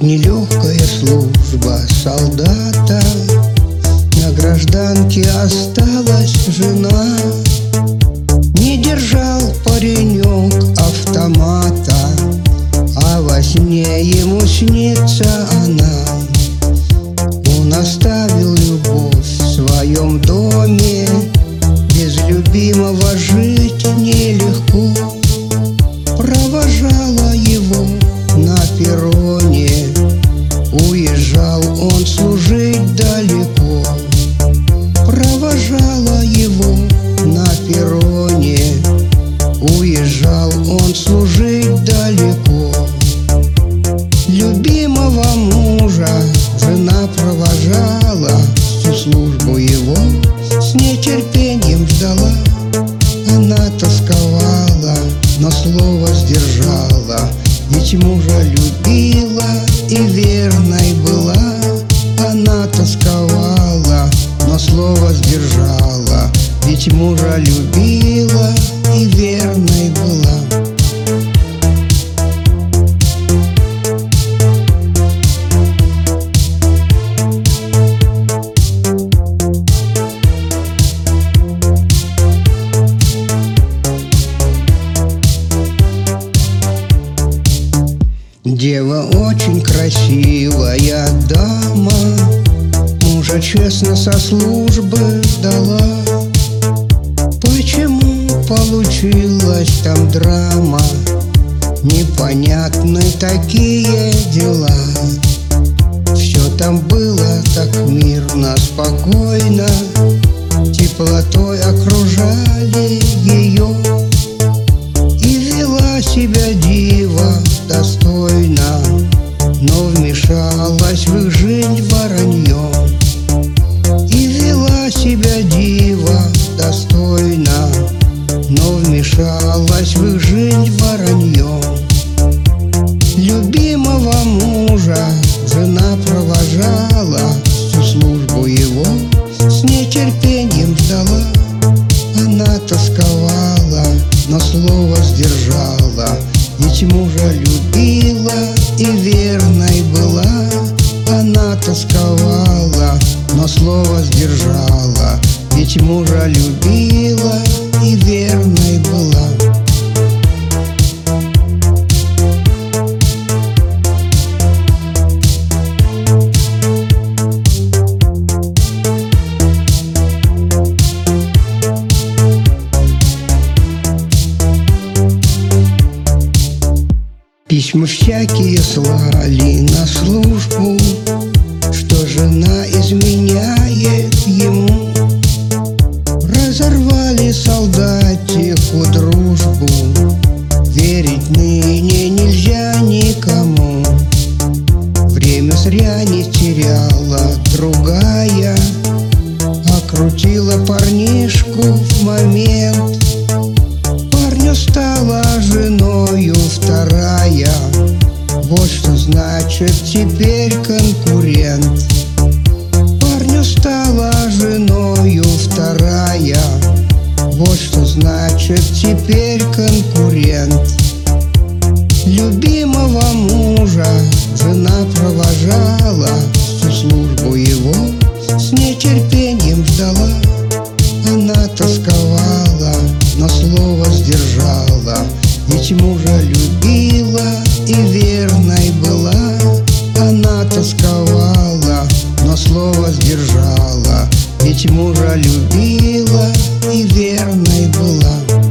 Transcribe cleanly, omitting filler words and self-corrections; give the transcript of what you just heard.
Нелегкая служба солдата, на гражданке осталась жена. Не держал паренек автомата, а во сне ему снится она. Он оставил любовь в своем доме, без любимого жить нелегко. Провожала его на перроне, уезжал он служить далеко. Провожала его на перроне, уезжал он служить далеко. Любимого мужа жена провожала, всю службу его с нетерпением ждала. Она тосковала, но слово сдержала, ведь мужа любила и верной была. Она тосковала, но слово сдержала, ведь мужа любила и верной была. Дева очень красивая дама, мужа честно со службы ждала. Почему получилась там драма? Непонятны такие дела. Все там было так мирно, спокойно, теплотой окружали ее. И вела себя дива достойно, но вмешалась в их жизнь воронье. И вела себя дива достойно, но вмешалась в их жизнь воронье. Любимого мужа жена провожала, всю службу его с нетерпением ждала. Она тосковала, но слово сдержала, ведь мужа любила и верной была. Она тосковала, но слово сдержала, ведь мужа любила и верной была. Письма всякие слали на службу, что жена изменяет ему. Разорвали солдатику дружбу, верить ныне нельзя никому. Время зря не теряла другая, окрутила парнишку в момент. Парню стала женою вторая, вот что значит теперь конкурент. Парню стала женою вторая, вот что значит теперь конкурент. Любимого мужа жена провожала, всю службу его с нетерпением ждала. Она тосковала, но слово сдержала, ведь мужа любила и верной была. Она тосковала, но слово сдержала, ведь мужа любила и верной была.